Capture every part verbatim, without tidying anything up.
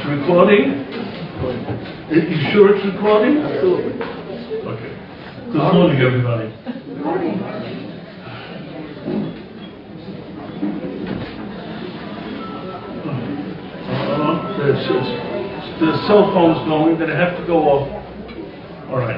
It's recording? Are you sure it's recording? Absolutely. Okay. Good morning, everybody. Good morning. Uh, there's, the cell phone's going, then I have to go off. All right.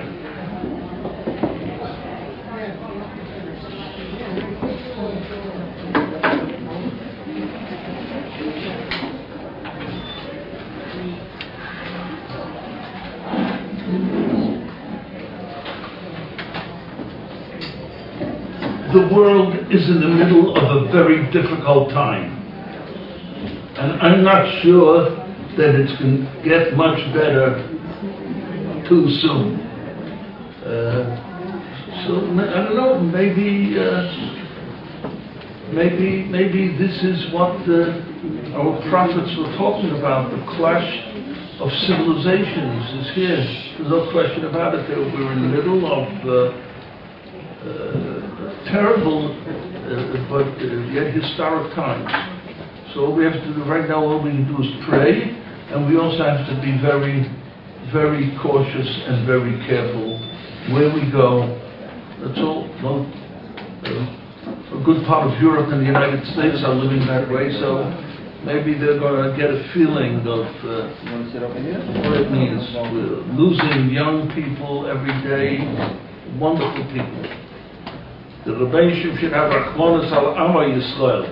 The world is in the middle of a very difficult time. And I'm not sure that it's going to get much better too soon. Uh, so, I don't know, maybe, uh, maybe, maybe this is what uh, our prophets were talking about, the clash of civilizations is here. There's no question about it. We're in the middle of uh, uh, terrible, uh, but uh, yet historic times. So all we have to do right now, all we can do is pray, and we also have to be very, very cautious and very careful where we go. That's all. Well, uh, a good part of Europe and the United States are living that way, so maybe they're going to get a feeling of uh, what it means. We're losing young people every day, wonderful people. The Rebbeinu should have Rachmanas al Amma Yisrael.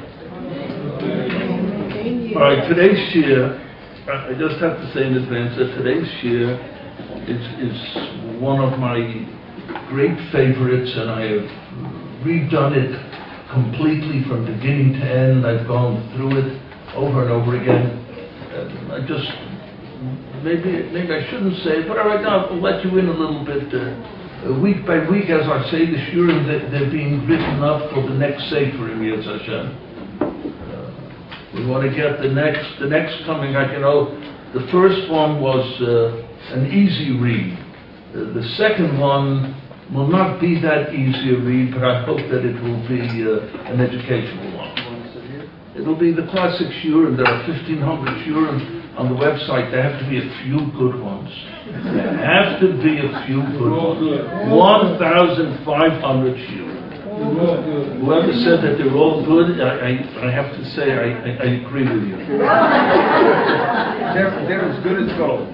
All right, today's shir, I just have to say in advance that today's shir is, is one of my great favorites, and I have redone it completely from beginning to end. I've gone through it over and over again. And I just, maybe maybe I shouldn't say it, but all right, now I'll let you in a little bit. Uh, week by week, as I say, the shurim, they're, they're being written up for the next Sefer in Yetz Hashem. We want to get the next, the next coming out. You know, the first one was uh, an easy read. Uh, the second one will not be that easy a read, but I hope that it will be uh, an educational one. It will be the classic shurim. There are fifteen hundred shurim on the website. There have to be a few good ones. There have to be a few good ones. one thousand five hundred shurim. Whoever said that they're all good, I, I, I have to say I, I, I agree with you. They're, they're as good as gold.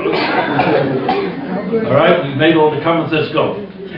All right, we've made all the comments, let's go.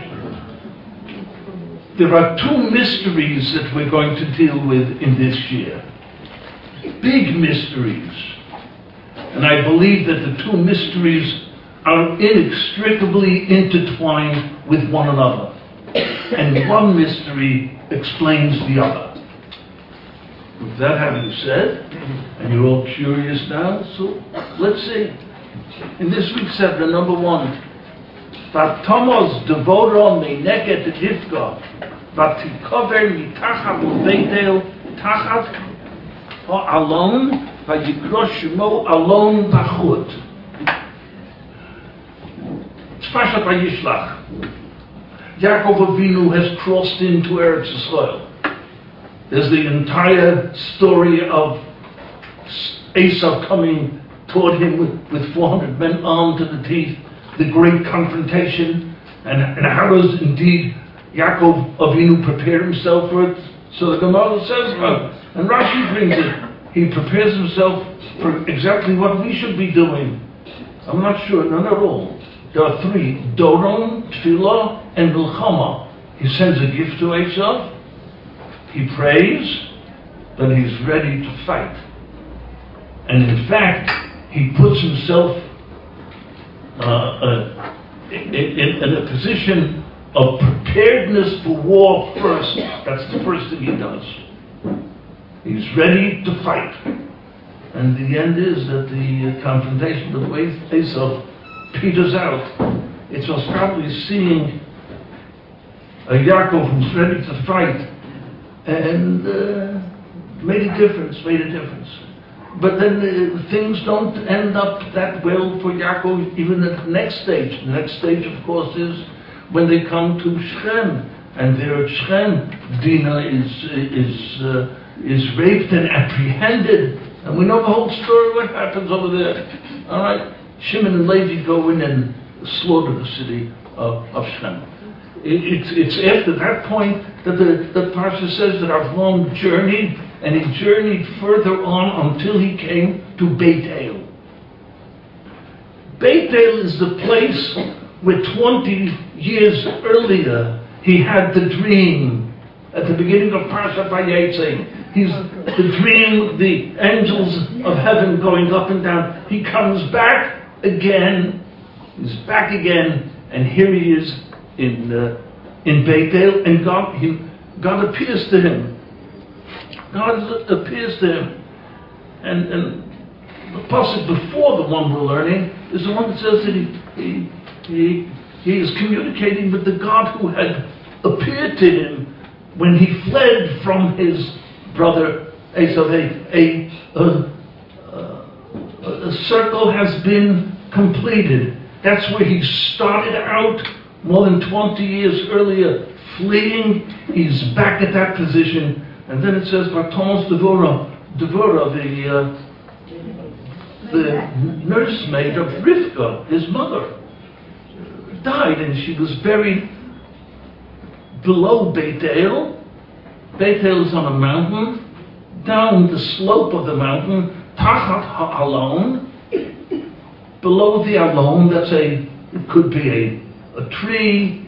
There are two mysteries that we're going to deal with in this year. Big mysteries. And I believe that the two mysteries are inextricably intertwined with one another. And one mystery explains the other. With that having said, and you're all curious now, so let's see. In this week's chapter, number one, V'tomos devoro meineket Rivka, v'tikover mitachat u'beitel tachat ha'alon, v'yikrosh shemo alon b'chut. It's Parshat Vayishlach. Yaakov Avinu has crossed into Eretz Yisrael. There's the entire story of Esau coming toward him with, with four hundred men armed to the teeth, the great confrontation, and, and how does indeed Yaakov Avinu prepare himself for it? So the Gemara says, well, and Rashi brings it, he prepares himself for exactly what we should be doing. I'm not sure, none at all. There are three, Doron, Tefillah, and Milchama. He sends a gift to Esau, he prays, but he's ready to fight. And in fact, he puts himself uh, uh, in, in, in a position of preparedness for war first. That's the first thing he does. He's ready to fight. And the end is that the uh, confrontation with Esau peters out. It was probably seeing a Yaakov who's ready to fight, and uh, made a difference, made a difference. But then uh, things don't end up that well for Yaakov, even at the next stage. The next stage, of course, is when they come to Shechem, and there at Shechem, Dinah is is uh, is raped and apprehended, And we know the whole story, what happens over there. All right? Shimon and Levi go in and slaughter the city of, of Shem. It, it's, it's after that point that the, the Parsha says that Avram journeyed, and he journeyed further on until he came to Beit El. Beit El is the place where twenty years earlier he had the dream at the beginning of Parshat Vayetze. He's the dream, the angels of heaven going up and down. He comes back again. He's back again, and here he is in uh, in Beit El, and God he, God appears to him. God appears to him, and and the passage before the one we're learning is the one that says that he he he, he is communicating with the God who had appeared to him when he fled from his brother Esau. A, a, a, a circle has been completed. That's where he started out more than twenty years earlier, fleeing. He's back at that position. And then it says, Thomas Devorah, Devorah, the, uh, the nursemaid of Rivka, his mother, died, and she was buried below Beit El. Beit El is on a mountain. Down the slope of the mountain, Tachat HaAlon, below the Alon, that's a, it could be a, a tree.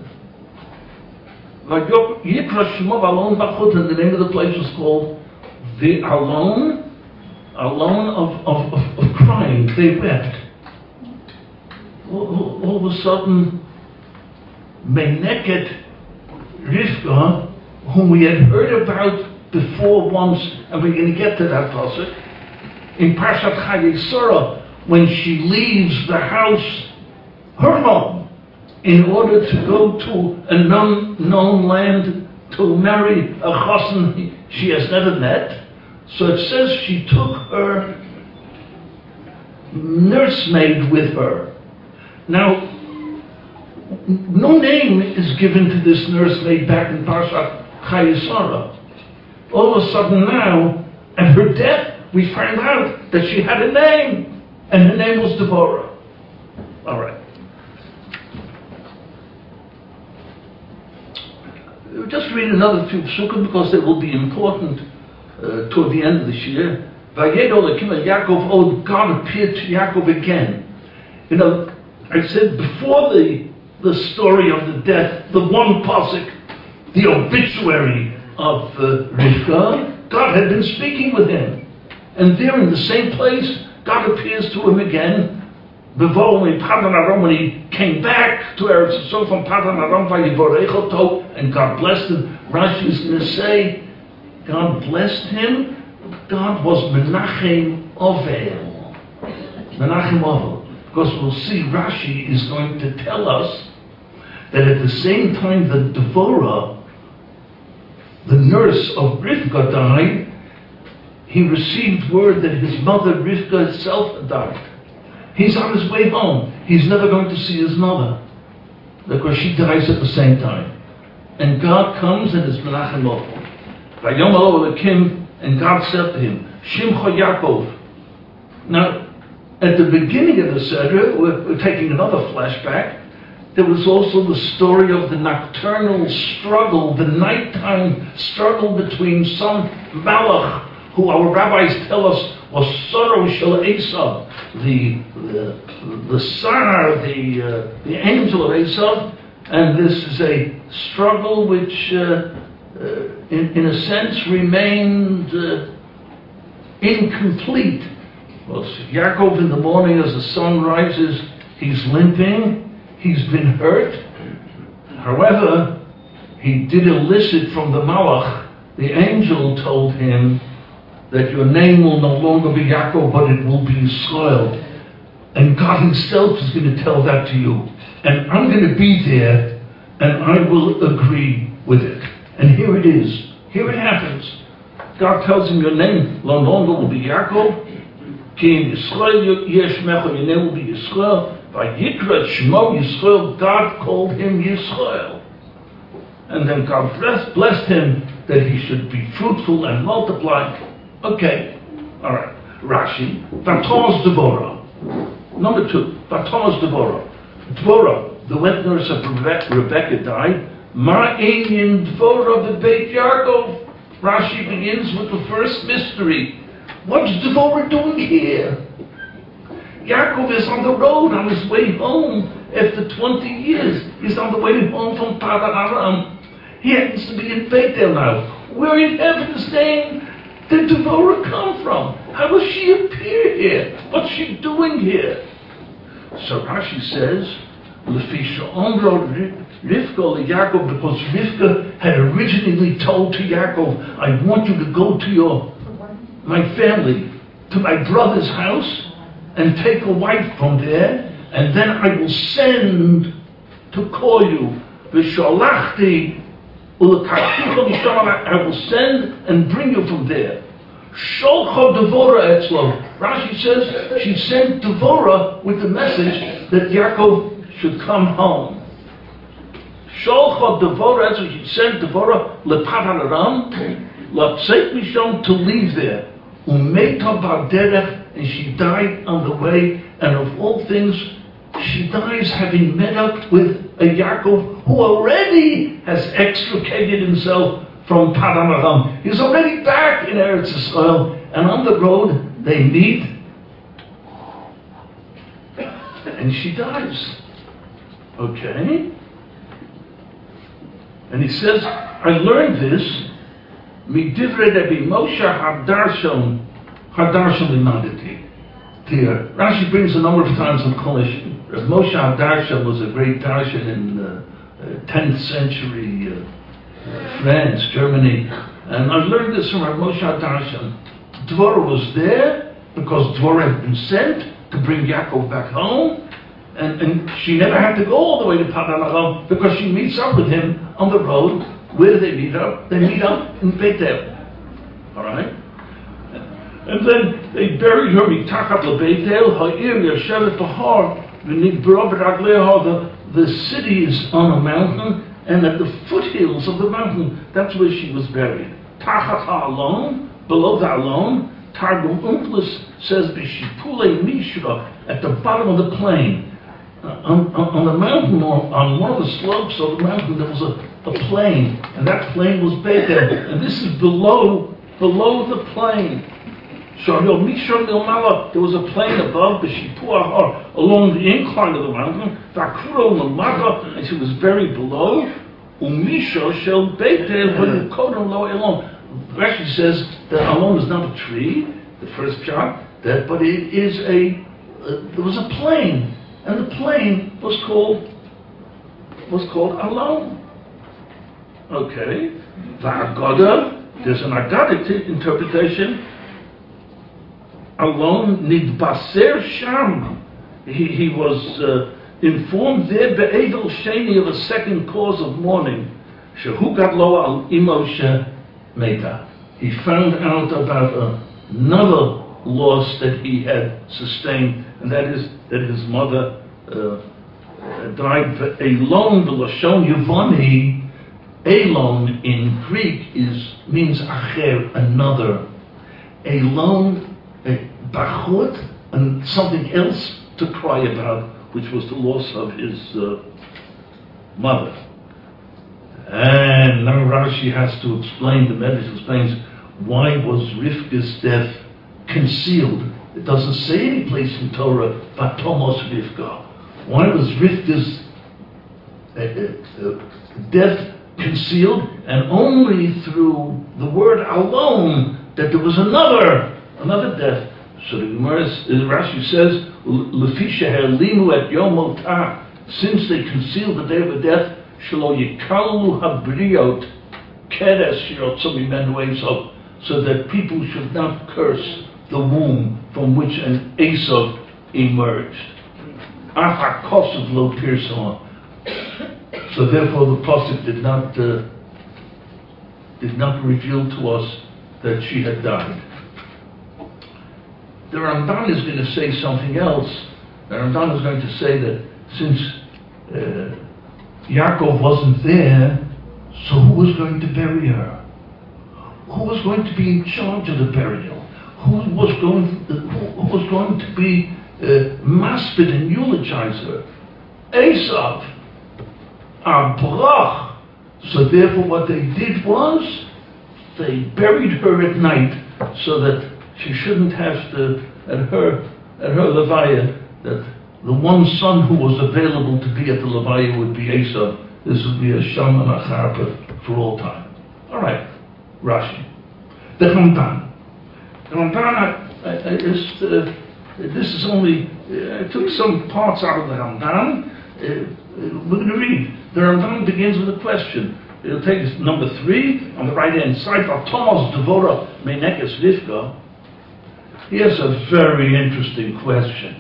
Yikra Shemo Alon Bachut, and the name of the place was called the Alon, Alon of, of, of, of crying. They wept. All, all of a sudden, Meneket Rivka, whom we had heard about before once, and we're going to get to that pasuk in Parshat Chayesara, when she leaves the house, her home, in order to go to an unknown land to marry a chassan she has never met. So it says she took her nursemaid with her. Now, no name is given to this nursemaid back in Parshat Chayesara. All of a sudden now, at her death, we find out that she had a name, and her name was Devorah. All right. We'll just read another few psukim because they will be important uh, toward the end of this year. Vayedol Ekim Yaakov, oh, God appeared to Yaakov again. You know, I said before the the story of the death, the one pasuk, the obituary of uh, Rivka, God had been speaking with him. And there in the same place, God appears to him again. Before in Padan Aram, when he came back to Eretz Yisrael from Padan Aram, Vayivorech Oto, and God blessed him. Rashi is going to say, God blessed him. God was Menachem Ovel. Menachem Ovel. Because we'll see Rashi is going to tell us that at the same time that Devorah, the nurse of Rivka, died, he received word that his mother Rivka herself had died. He's on his way home. He's never going to see his mother because she dies at the same time. And God comes and is Menachem Ovel. Vayom Elo Elokim, and God said to him, Shimcha Yaakov. Now, at the beginning of the Seder, we're, we're taking another flashback. There was also the story of the nocturnal struggle, the nighttime struggle between some Malach, who our rabbis tell us was Soro Shel Esav, the the, the Sar, the uh, the angel of Esav, and this is a struggle which, uh, uh, in, in a sense, remained uh, incomplete. Well, Yaakov in the morning as the sun rises, he's limping. He's been hurt. However, he did elicit from the Malach, the angel told him that your name will no longer be Yaakov, but it will be Yisrael. And God himself is going to tell that to you. And I'm going to be there, and I will agree with it. And here it is. Here it happens. God tells him your name no longer will be Yaakov. Ki in Yisrael yeshmecha, your name will be Yisrael. Vayikra Shmo Yisrael, God called him Yisrael. And then God blessed, blessed him that he should be fruitful and multiply. Okay, All right. Rashi, Vatomos Devorah. Number two, Vatomos Devorah. Dvorah, the wet nurse of Rebe- Rebecca died. Ma Inyan Dvorah the Beit Yaakov. Rashi begins with the first mystery. What's Dvorah doing here? Yaakov is on the road on his way home after twenty years. He's on the way home from Padan Aram. He happens to be in Bethel now. Where in heaven's name did Dvorah come from? How does she appear here? What's she doing here? So Rashi says, Lefisha Omro Rivka Yaakov, because Rivka had originally told to Yaakov, I want you to go to your my family, to my brother's house, and take a wife from there, and then I will send to call you. V'shalachti ulekachticha, I will send and bring you from there. Sholcha Devorah etzlo. Rashi says she sent Devorah with the message that Yaakov should come home. Sholcha Devorah etzlo. She sent Devorah lepadan aram, lapseit mishon, to leave there. Umeta ba'derech, and she died on the way, and of all things, she dies having met up with a Yaakov who already has extricated himself from Padan Aram. He's already back in Eretz Yisrael, and on the road they meet, and she dies. Okay? And he says, I learned this, Midivre Rabbi Moshe Hadarshon, Hadarshon Limaditi. Here, Rashi brings a number of times in Kolish. Rabbi Moshe Hadarshon was a great darshan in uh, uh, tenth century uh, France, Germany. And I learned this from Rabbi Moshe Hadarshon. Dvorah was there because Dvorah had been sent to bring Yaakov back home. And, and she never had to go all the way to Padan Aram because she meets up with him on the road. Where do they meet up? They meet up in Bethel. All right? And then they buried her mitachat leBethel, ha'ir yashevet bahar, v'nigbara b'ragleha. The city is on a mountain, and at the foothills of the mountain, that's where she was buried. Tachat ha'alon, below the alon, Targum Umplis says b'shipule mishra, at the bottom of the plain. Uh, on, on, on the mountain, or on one of the slopes of the mountain, there was a a plain, and that plain was Bethel, and this is below, below the plain. So there was a plain above the Shipua, along the incline of the mountain, and she was very below. Umisha shel Bethel v'yukodem lo elon. Rashi says that alon is not a tree, the first shot, that, but it is a, uh, there was a plain, and the plain was called, was called alon. Okay, the Agada, there's an Agadic interpretation. Alon nidbaser sham. He, he was uh, informed there be'edel sheni of a second cause of mourning. Shehu gadlo al imoshe meta. He found out about uh, another loss that he had sustained, and that is that his mother uh, died. Elon v'lashon Yevoni. Elon in Greek is means acher, another. Elon, bachut, and something else to cry about, which was the loss of his uh, mother. And now Rashi has to explain, the Medrash explains, why was Rivka's death concealed? It doesn't say any place in Torah, Vatomos Rivka. Why was Rivka's uh, uh, death concealed? And only through the word alone that there was another, another death. So the Gemara, Rashi says, Lefisha ha'limu et yom motah, since they concealed the day of the death, shelo yikalu habriot keres shirotzom imen Esav, so that people should not curse the womb from which an Esav emerged. Af ha'kosav lo pirsama. So therefore, the pasuk did not uh, did not reveal to us that she had died. The Ramban is going to say something else. The Ramban is going to say that since uh, Yaakov wasn't there, so who was going to bury her? Who was going to be in charge of the burial? who was going, who was going to be uh, maspid and eulogize her. Esav, our brach. So therefore what they did was, they buried her at night so that she shouldn't have to, at her, at her levaya, that the one son who was available to be at the levaya would be Esav. This would be a sham and a charpa for all time. All right, Rashi. The Ramban. The Ramban, I, I, I just, uh, this is only, uh, I took some parts out of the Ramban. Uh, we're going to read. The Ramban begins with a question. It'll take us number three on the right hand side. Thomas Devora Menekes Rivka. Here's a very interesting question.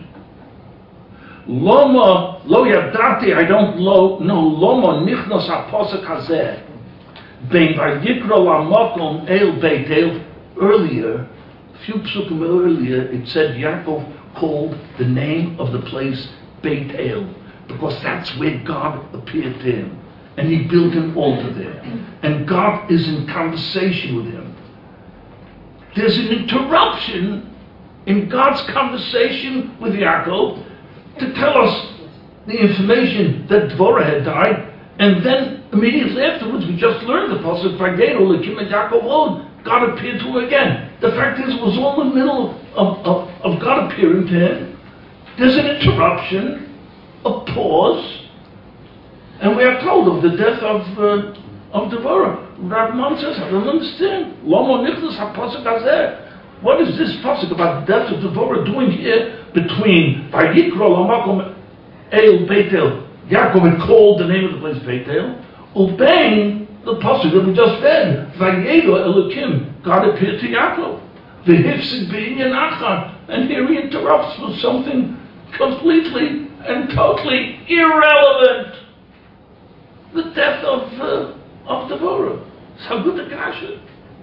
Loma lo yadati, I don't lo, no, loma nichnos haposek hazeh. Ben vayikra lamokom el beit el. Earlier, a few psukim earlier, it said Yaakov called the name of the place Beit El, because that's where God appeared to him. And he built an altar there. And God is in conversation with him. There's an interruption in God's conversation with Yaakov to tell us the information that Dvorah had died, and then immediately afterwards we just learned the pasuk Vayero Elokim et Yaakov Od. God appeared to him again. The fact is, it was all in the middle of, of, of God appearing to him. There's an interruption, a pause, and we are told of the death of uh, of Devorah. Rabban says, I don't understand. Lomo nichnas hapasuk hazeh. What is this pasuk about the death of Devorah doing here between Vayikra lamakom el Beit El? Yaakov had called the name of the place Beit El. Ubein, the pasuk that we just read, Vayero Elokim, God appeared to Yaakov. V'hifsid b'inyan achar, and here he interrupts with something completely and totally irrelevant. The death of uh, of Devorah. So good the kasha.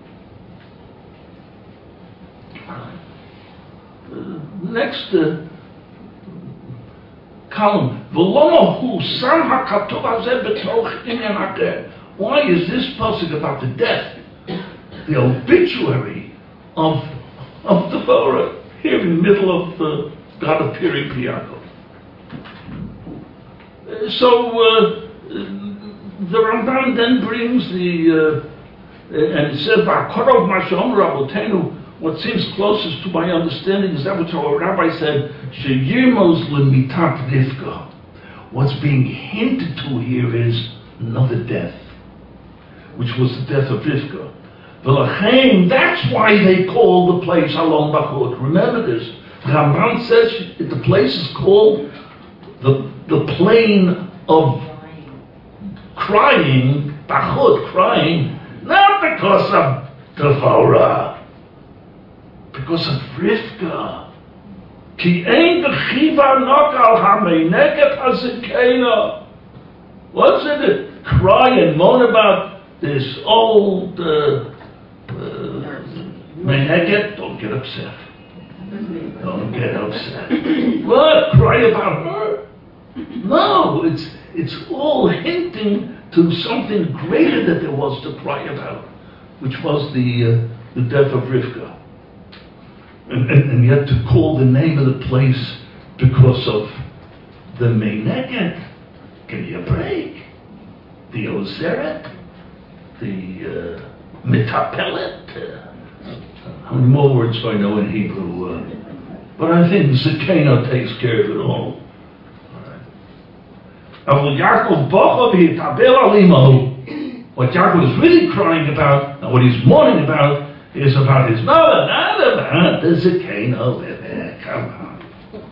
Uh, next uh, column. Why is this pasuk about the death, the obituary of of Devorah, here in the middle of uh, God appearing to Yaakov? Uh, so uh, the Ramban then brings the uh, and says, "Va'korov mashom rabotenu." What seems closest to my understanding is that which our rabbi said, "Sheyirmos lemitat Rivka." What's being hinted to here is another death, which was the death of Rivka. V'lachem, that's why they call the place Alon Bachot. Remember this. Ramban says the place is called the the plain of crying, Bachot, crying, not because of Devorah, because of Rivka. Ki ein b'chiva nokal ha'meineket hazekena. What's it? Cry and moan about this old uh, uh, meineket. Don't get upset. Don't get upset. What? Cry about her? No, it's it's all hinting to something greater that there was to cry about, which was the uh, the death of Rivka. And, and, and yet to call the name of the place because of the Meineket. Give me a break. The Ozeret, the uh, Mitapelet. Uh, how many more words do I know in Hebrew? Uh, but I think Zekena takes care of it all. What Yaakov is really crying about, and what he's mourning about, is about his mother, not about the Zekena over there. Come on.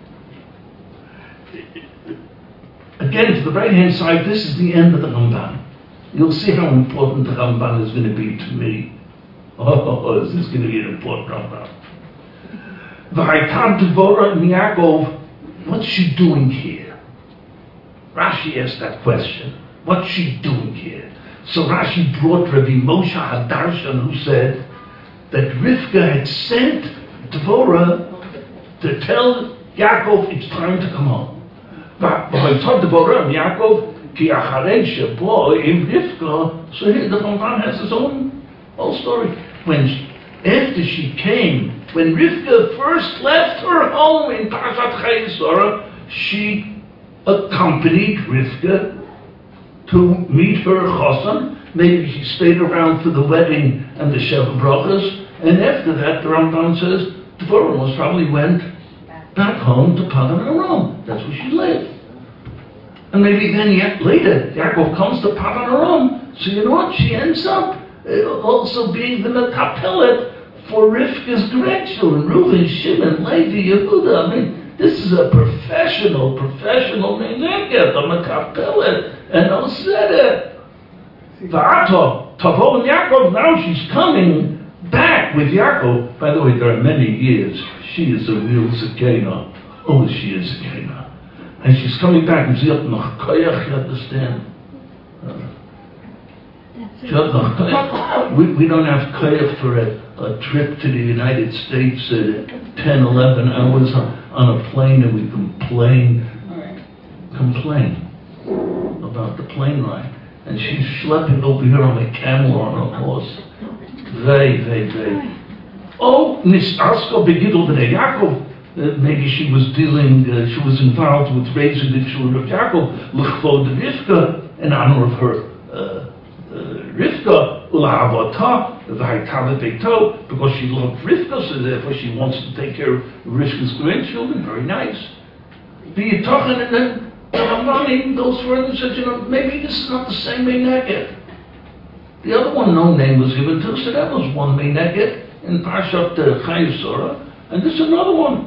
Again, to the right hand side, this is the end of the Ramban. You'll see how important the Ramban is going to be to me. Oh, this is going to be an important Ramban. V'haitam Devorah and Yaakov, what's she doing here? Rashi asked that question. What's she doing here? So Rashi brought Rabbi Moshe Hadarshan, who said that Rivka had sent Devorah to tell Yaakov it's time to come home. But when I told Devorah and Yaakov, ki acharei shebo im Rivka, so here the Ramban has his own whole story. When after she came, when Rivka first left her home in Parshat Chayei Sarah, she accompanied Rivka to meet her chassan. Maybe she stayed around for the wedding and the Sheva Brachas, and after that, the Rambam says, Devorah most probably went back home to Padan Aram. That's where she lived. And maybe then yet later, Yaakov comes to Padan Aram. So you know what? She ends up uh, also being the metapelet for Rivka's grandchildren, Reuven, Shimon, Levi, Yehuda. I mean, this is a professional, professional meneket, a metapelet, and Oseret. Va'ato, Tavo and Yaakov, now she's coming back with Yaakov. By the way, there are many years. She is a real Zakena. Oh, she is Zakena. And she's coming back and she's up noch koyach, you understand? Uh, we, we don't have koyach for a, a trip to the United States, uh, ten, eleven hours on, on a plane, and we complain, complain about the plane ride. And she's schlepping over here on a camel or on a horse. Very, very, very. Oh, Nisasko Begidol B'nei Yaakov. Uh, maybe she was dealing, uh, she was involved with raising the children of Yaakov, L'chvod Rivka, in honor of her uh, uh, Rivka, Ula'avotah, V'haitah Beito, because she loved Rivka, so therefore she wants to take care of Rivka's grandchildren. Very nice. V'yitochen, and then the Ramban even goes further and says, you know, maybe this is not the same Meineket. The other one, no name was given to, so that was one Meineket in Parshat uh, Chayei Sarah, and this is another one.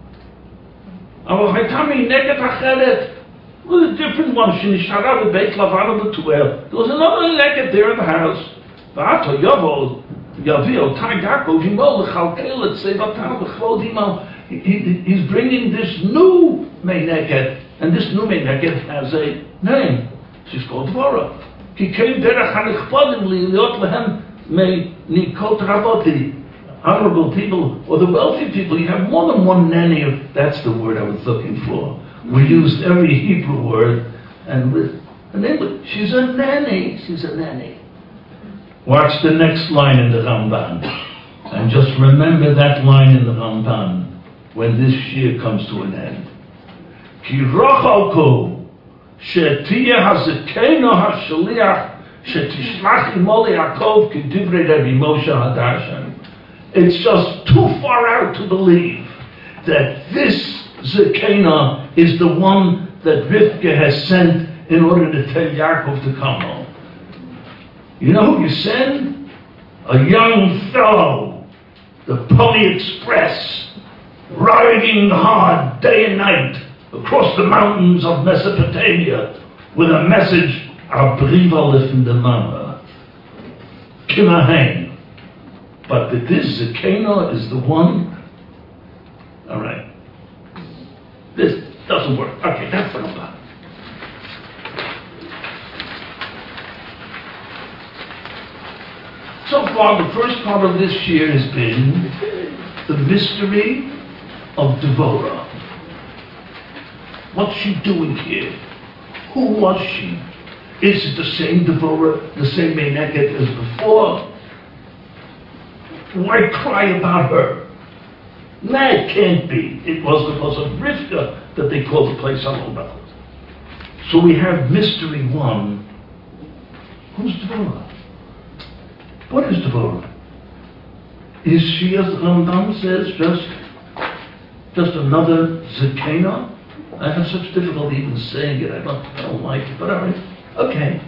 But Haitami Neket Acheret was a different one. Shinishara v'Beit Lavan B'Tuel. There was another Neket there in the house. V'ato Yavo Yavio Tai Yaakov Himo L'Chalkel Et Sevatam B'Chvod Himo. He's bringing this new Meineket, and this new Meineket has a name. She's called Devorah. Ki came derech hanichpadim li'liot lehem me nikot raboti. Honorable people, or the wealthy people, you have more than one nanny. Of, that's the word I was looking for. We used every Hebrew word, and with an English. She's a nanny. She's a nanny. Watch the next line in the Ramban, and just remember that line in the Ramban when this year comes to an end. Ki rochalko she'tiyeh hazekeno hashaliach she'tishlach imo leYaakov ki divrei Rabbi Moshe Hadarshan. It's just too far out to believe that this Zakena is the one that Rivka has sent in order to tell Yaakov to come home. You know who you send? A young fellow, the Pony Express, riding hard day and night across the mountains of Mesopotamia with a message, Abriva from the Mama, Kimahain. But that this Zakena is the one. All right. This doesn't work. Okay, that's what I'm about. So far, the first part of this year has been the mystery of Devorah. What's she doing here? Who was she? Is it the same Devorah, the same Meineket as before? Why cry about her? No, it can't be. It was because of Rivka that they called the place Alobel. So we have mystery one. Who's Devorah? What is Devorah? Is she, as the Rambam says, just, just another Zakena? I have such difficulty even saying it. I don't, I don't like it, but all right. Okay.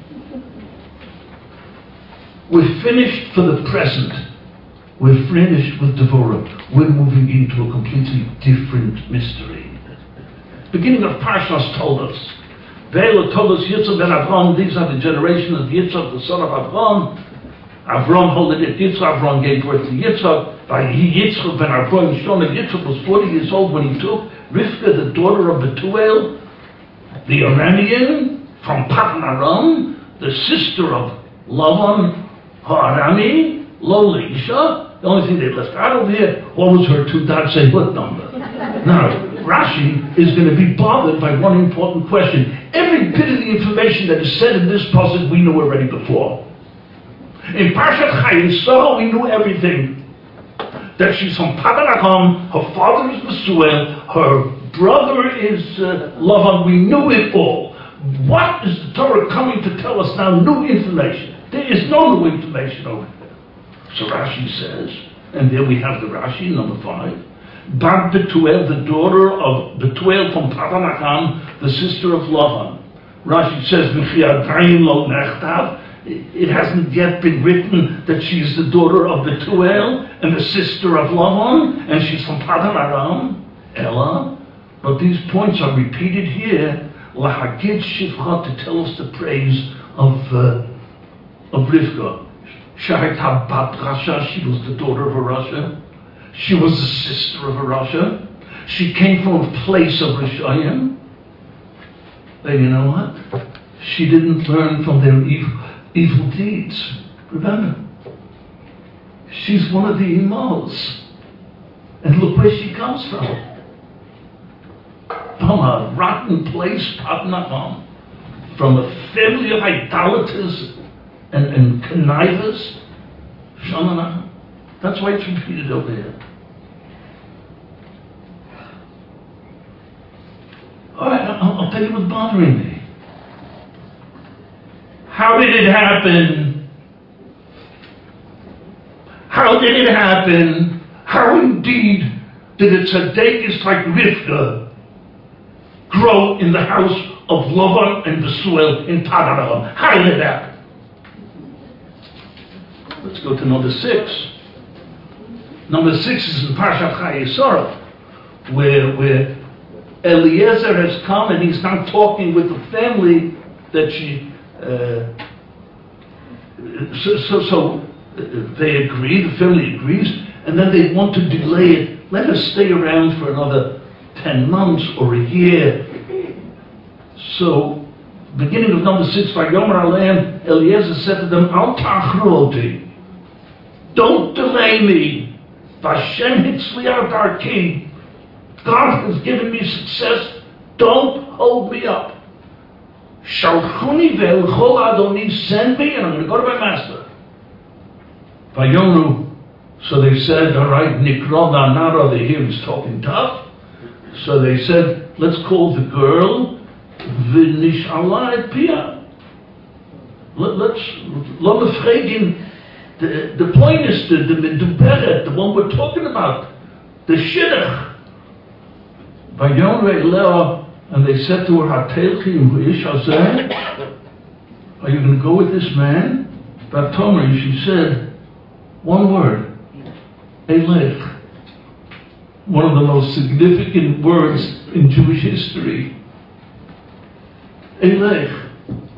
We're finished for the present. We're finished with Devorah. We're moving into a completely different mystery. Beginning of Parshas told us, Ve'ela told us Yitzchak ben Avram, these are the generation of Yitzchak, the son of Avram. Avram holded it, Yitzchak, Avram gave birth to Yitzchak. By he, Yitzchak ben Avram, shown that Yitzchak was forty years old when he took Rivka, the daughter of Betuel, the Aramean, from Padan Aram, the sister of Lavan Ha'arami, Lo Leisha. The only thing they left out of here, what was her two dot Sehut number? Now, Rashi is going to be bothered by one important question. Every bit of the information that is said in this passage we knew already before. In Parshat Chayei Sarah, we knew everything. That she's from Padan Aram, her father is Besuel, her brother is uh, Lavan. We knew it all. What is the Torah coming to tell us now? New information. There is no new information over there. So Rashi says, and there we have the Rashi, number five. Bat Betuel, the daughter of Betuel from Padan Aram, the sister of Lavan. Rashi says, Michiadayin lo nechtav. It hasn't yet been written that she's the daughter of Betuel and the sister of Lavan, and she's from Padan Aram, Ella. But these points are repeated here, lahagid shivcha, to tell us the praise of uh, of Rivka. Shahita bat Rasha, she was the daughter of a Rasha. She was the sister of a Rasha. She came from a place of Rishayim. And you know what? She didn't learn from their evil. Evil deeds. Remember, she's one of the Imos. And look where she comes from. From a rotten place, Padan Aram. From a family of idolaters and, and connivers. Shanana. That's why it's repeated over here. Alright, I'll, I'll tell you what's bothering me. How did it happen? How did it happen? How indeed did a tzaddikus like Rivka grow in the house of Lavan and Besuel in Padan Aram? How did it happen? Let's go to number six. Number six is in Parshat Chayei Sarah, where, where Eliezer has come and he's now talking with the family that she Uh, so, so, so uh, they agree, the family agrees, and then they want to delay it. Let her stay around for another ten months or a year. So, beginning of number six, Vayomer Aleim, Eliezer said to them, Al ta'achru oti. Don't delay me. Vashem hitzliar darki. God has given me success. Don't hold me up. Shalchuni ve'elchol Adoni, send me and I'm going to go to my master. Vayomru, so they said, all right, Nikro Nara, they hear he's talking tough. So they said, let's call the girl V'nish'ala et pia. Let's, let me fragen, the, the plainest, the, the meduberet, the one we're talking about, the shidduch. Vayomru Elea, and they said to her, are you going to go with this man? Vatomri, she said, one word, Elech. One of the most significant words in Jewish history. Elech.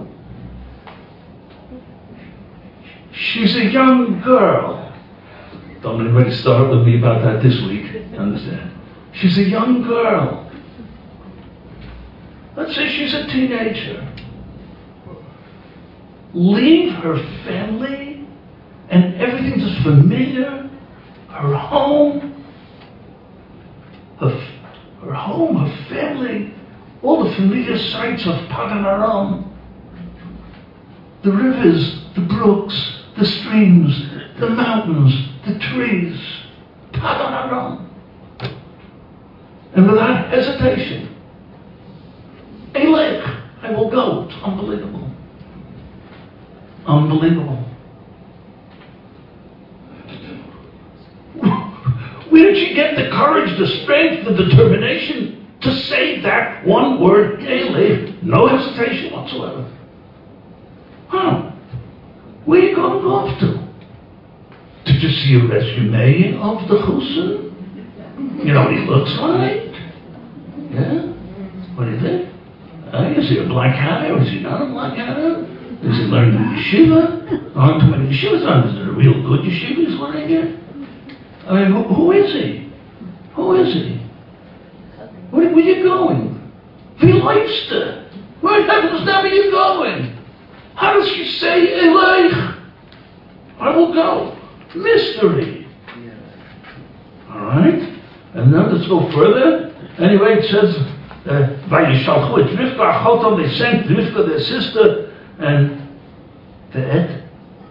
She's a young girl. Don't anybody start with me about that this week, understand? She's a young girl. Let's say she's a teenager. Leave her family and everything that's familiar, her home, her, her home, her family, all the familiar sights of Padan Aram, the rivers, the brooks, the streams, the mountains, the trees, Padan Aram. And without hesitation, Elech, I will go. It's unbelievable. Unbelievable. Where did she get the courage, the strength, the determination to say that one word, Elech, no hesitation whatsoever? Huh? Where are you going off to? Did you see a resume of the Husin? You know what he looks like? Yeah? What do you think? Uh, is he a black hatter or is he not a black hatter? Is he learning in yeshiva? Aren't too many yeshivas on. Is it a real good yeshiva he's learning here? I mean, who, who is he? Who is he? Where, where are you going? Wie leifste? Where heavens now are you going? How does she say, Elech? I will go. Mystery. Alright? And then let's go further. Anyway, it says, Vayishalchu et Rivka achotam, they sent Rivka, their sister, and Ve'et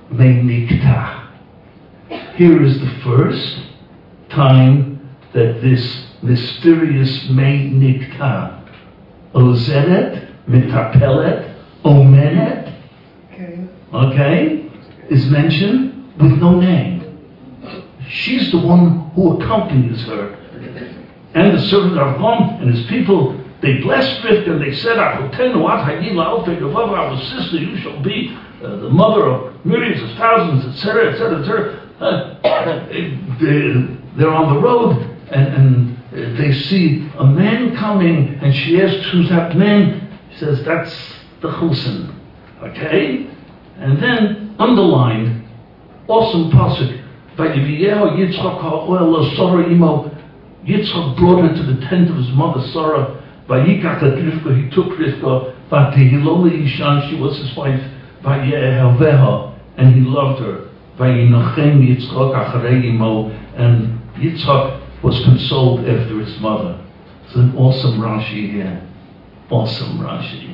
Me'nikta. Here is the first time that this mysterious Me'nikta, Ozeret, Mitapelet, Omenet, Okay. okay, is mentioned with no name. She's the one who accompanies her. And the servant of Avram and his people, they blessed Rivka and they said, our sister, you shall be uh, the mother of myriads of thousands, et cetera, et cetera, et cetera. Uh, they, they're on the road and, and they see a man coming and she asks, who's that man? She says, that's the Chusen. Okay? And then, underlined, awesome pasuk, Vayiviyehu Yitzchak ha'oel Sarah imo. Yitzchak brought her to the tent of his mother Sarah. Vayikach et Rivka, he took Rivka. Vatehiloli Ishan, she was his wife. Vayehelveha, and he loved her. Vayinachem Yitzchak acharei imo, and Yitzchak was consoled after his mother. It's an awesome Rashi here. Awesome Rashi.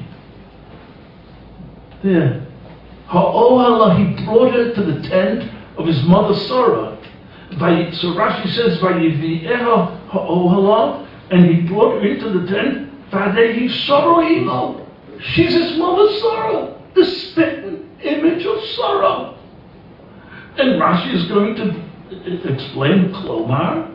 There. Ha'ohala, he brought her to the tent of his mother Sarah. So Rashi says, Vayivi'eha ha'ohala, and he brought her into the tent. Vadehi Sarah. She's his mother Sarah, the spitting image of Sarah. And Rashi is going to explain Klomar.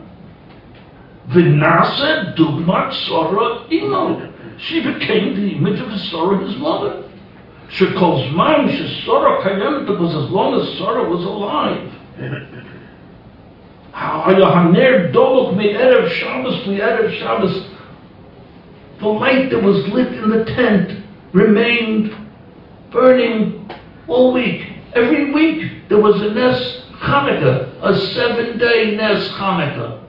Vinase dugmat Sarah imo. She became the image of Sarah, his mother. She calls mine, she Sarah Kayem, because as long as Sarah was alive. The light that was lit in the tent remained burning all week. Every week there was a Nes Hanukkah, a seven-day Nes Hanukkah.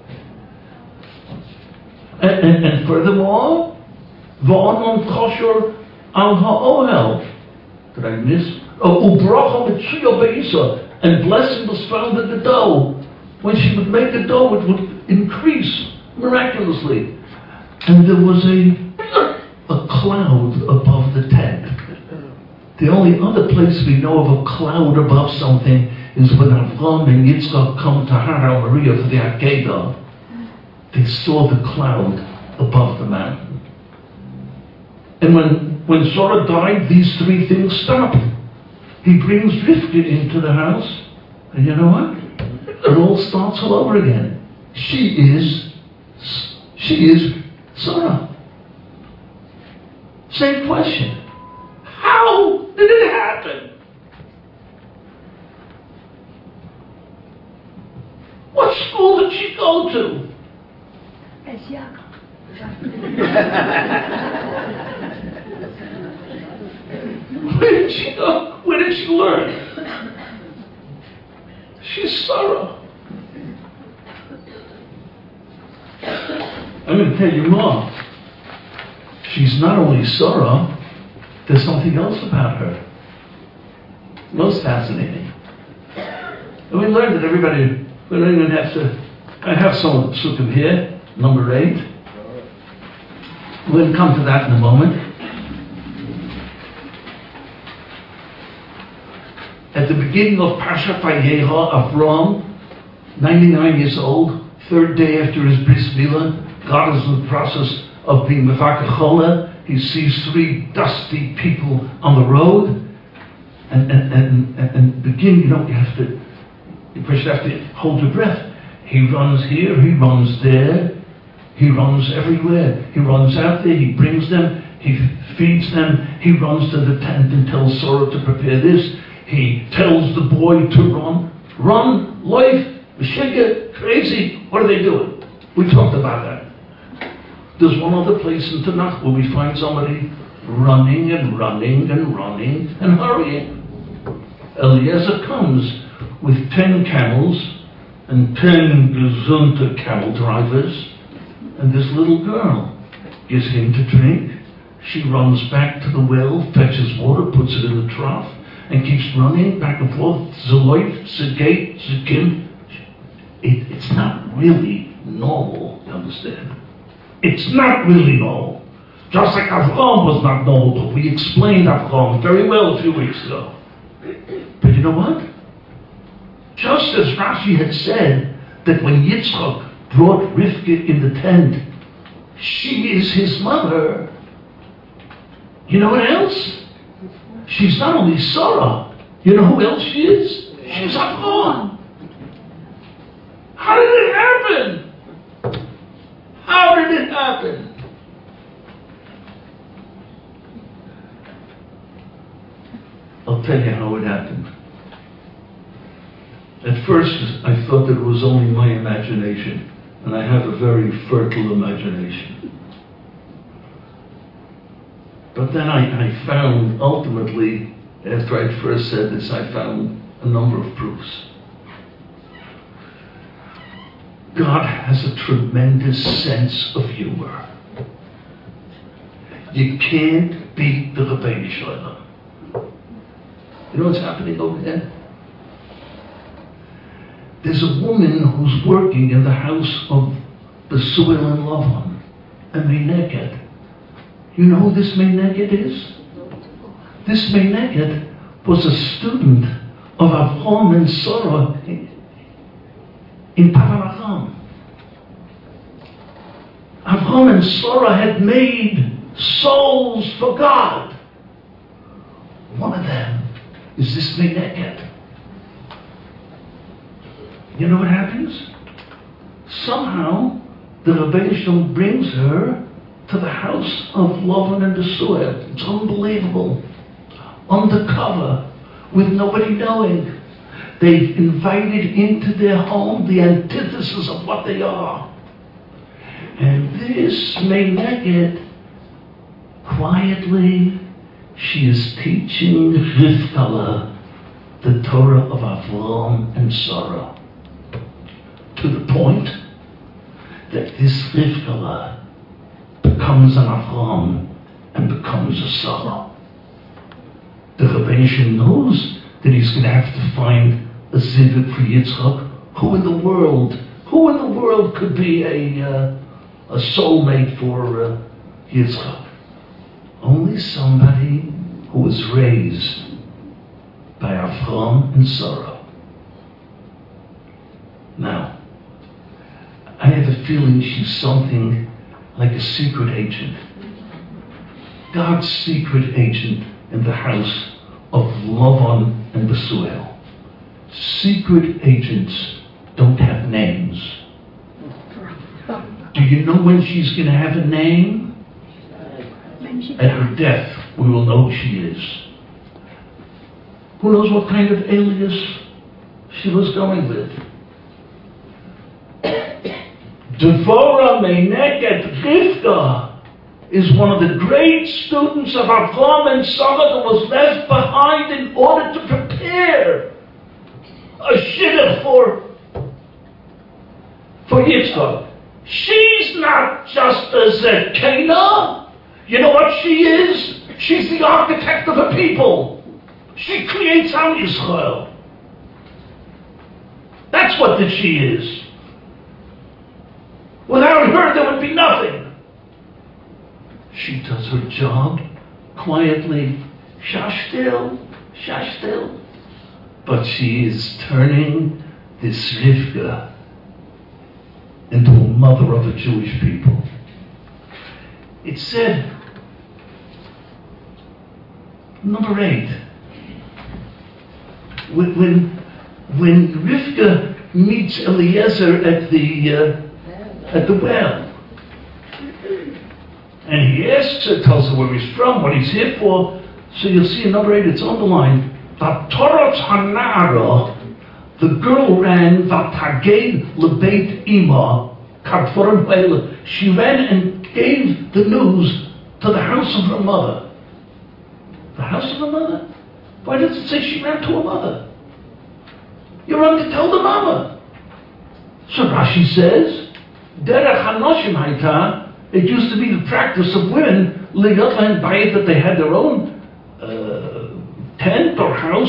And, and, and furthermore, V'anon kosher al ha'ohel. Did I miss? Oh, ubracha mitzuyah be'isa, and blessing was found in the dough. When she would make the dough, it would increase miraculously. And there was a, a cloud above the tent. The only other place we know of a cloud above something is when Avram and Yitzchak come to Har Moriah for the Akedah. They saw the cloud above the mountain. And when, when Sarah died, these three things stopped. He brings Rivka into the house, and you know what? It all starts all over again. She is, she is Sarah. Same question. How did it happen? What school did she go to? Where did she go? Where did she learn? She's Sarah. I'm going to tell you more. She's not only Sarah, there's something else about her. Most fascinating. And we learned that everybody, we don't even have to, I have some psukim here, number eight. We'll come to that in a moment. At the beginning of Parshat Vayeha, Avram, ninety-nine years old, third day after his bris milah, God is in the process of being mevakech chola. He sees three dusty people on the road, and and and and, and begin. You know, you have to. You first have to hold your breath. He runs here, he runs there, he runs everywhere. He runs out there, he brings them, he feeds them. He runs to the tent and tells Sarah to prepare this. He tells the boy to run, run, life, Meshiga, crazy. What are they doing? We talked about that. There's one other place in Tanakh where we find somebody running and running and running and hurrying. Eliezer comes with ten camels and ten gesunte camel drivers, and this little girl gives him to drink. She runs back to the well, fetches water, puts it in the trough, and keeps running back and forth. Zeloif, Zegate, Zekim. It, it's not really normal, you understand? It's not really normal. Just like Avram was not normal, but we explained Avram very well a few weeks ago. But you know what? Just as Rashi had said that when Yitzchak brought Rivka in the tent, she is his mother. You know what else? She's not only Sarah. You know who else she is? She's Avraham. How did it happen? How did it happen? I'll tell you how it happened. At first, I thought that it was only my imagination, and I have a very fertile imagination. But then I, I found, ultimately, after I'd first said this, I found a number of proofs. God has a tremendous sense of humor. You can't beat the Rebbeinu Shalom. You know what's happening over there? There's a woman who's working in the house of Besuel and Lavan, a Meineked. You know who this Meineked is? This Meineked was a student of Avraham and Sarah in Paranacham. Avraham and Sarah had made souls for God. One of them is this Meineked. You know what happens? Somehow, the Rebbeinu Shalom brings her to the house of Lavan and Besuel. It's unbelievable. Undercover, with nobody knowing. They've invited into their home the antithesis of what they are. And this Meineked, quietly, she is teaching Rivka the Torah of Avraham and Sarah. To the point that this Rivka becomes an Avraham and becomes a Sarah. The Rebbeinu Shalom knows that he's going to have to find a zivug for Yitzchak. Who in the world, who in the world could be a uh, a soulmate for uh, Yitzchak? Only somebody who was raised by Avraham and Sarah. Now, I have a feeling she's something like a secret agent. God's secret agent in the house of Lavan and Besuel. Secret agents don't have names. Do you know when she's going to have a name? At her death, we will know who she is. Who knows what kind of alias she was going with? Devorah Meineked Rivka is one of the great students of Avraham and Sarah that was left behind in order to prepare a shidduch for, for Yitzchak. She's not just a Zekena. You know what she is? She's the architect of a people. She creates Am Yisrael. That's what that she is. Without her, there would be nothing. She does her job quietly, shashtil, shashtil. But she is turning this Rivka into a mother of the Jewish people. It said, number eight, when when, when Rivka meets Eliezer at the uh, at the well, and he asks her, tells her where he's from, what he's here for. So you'll see in number eight, it's underlined. Vatorot hanara, the girl ran. Vataged lebeit ima, kadforim ha'ela. She ran and gave the news to the house of her mother. The house of her mother? Why does it say she ran to her mother? You run to tell the mama. So Rashi says, Derech hanoshim haita, it used to be the practice of women, liyot lahem bayit, that they had their own uh, tent or house,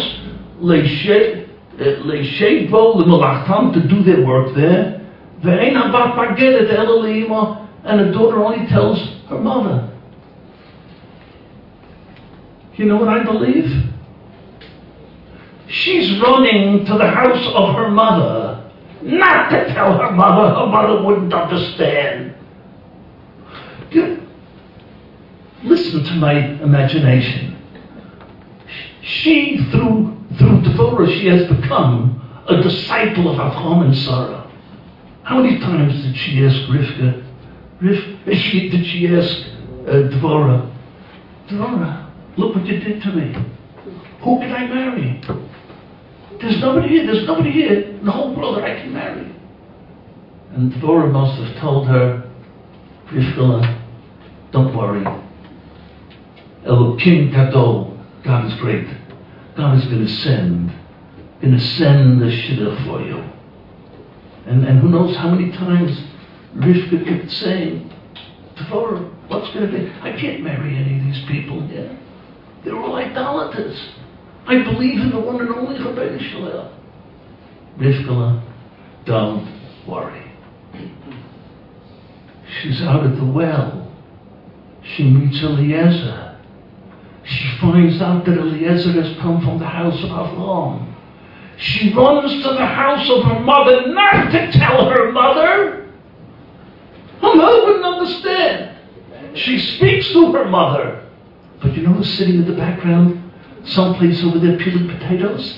leished bo lemalachtam, to do their work there. Ve'ein habat bagedet ela leima, and a daughter only tells her mother. You know what I believe? she's running to the house of her mother, not to tell her mother. Her mother wouldn't understand. You, listen to my imagination. She, through, through Devorah, she has become a disciple of Avraham and Sarah. How many times did she ask Rivka, Riv, she, did she ask uh, Devorah, Devorah, look what you did to me. Who can I marry? There's nobody here, there's nobody here in the whole world that I can marry. And Devorah must have told her, Rivka, don't worry. Elokim Gadol, God is great. God is going to send, going to send the shidduch for you. And, and who knows how many times Rivka kept saying, Devorah, what's going to be? I can't marry any of these people here. They're all idolaters. I believe in the one and only Rabbeinu Shalel. Rivka, don't worry. She's out at the well. She meets Eliezer. She finds out that Eliezer has come from the house of Avraham. She runs to the house of her mother, not to tell her mother. Her mother wouldn't understand. She speaks to her mother. But you know who's sitting in the background, someplace over there peeling potatoes?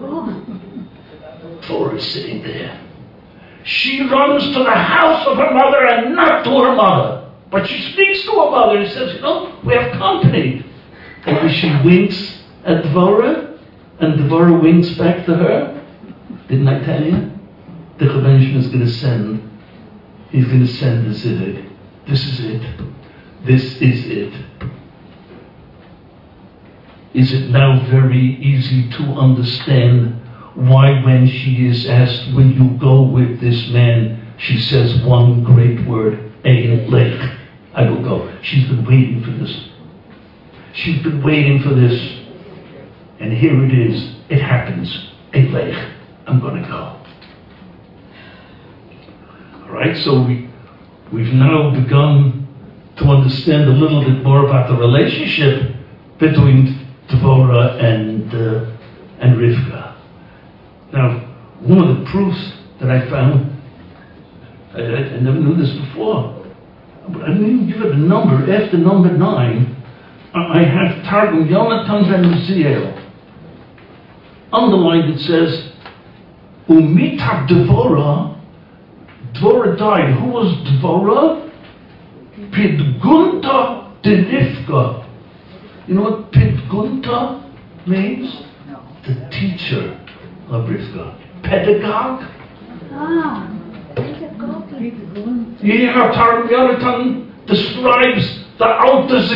Torah is sitting there. She runs to the house of her mother and not to her mother. But she speaks to her mother and says, you know, we have company. And she winks at Devorah, and Devorah winks back to her. Didn't I tell you? The Rebbeinu is going to send, he's going to send the Ziddig. This is it. This is it. Is it now very easy to understand why when she is asked, will you go with this man, she says one great word, Ein Lech, I will go. She's been waiting for this. She's been waiting for this. And here it is. It happens. Ein Lech, I'm going to go. All right, so we, we've now begun to understand a little bit more about the relationship between Devorah and, uh, and Rivka. Now, one of the proofs that I found, I, I, I never knew this before, but I didn't even give it a number. After number nine, I have Targum Yonatan ben Uziel. Underlined it says, Umita Devorah, Devorah died. Who was Devorah? Pidgunta de Rivka. You know what Pidgunta means? No. The teacher of Rivka. Pedagogue. Ah, pedagogue. Yeah, Targum Yonatan describes the Alter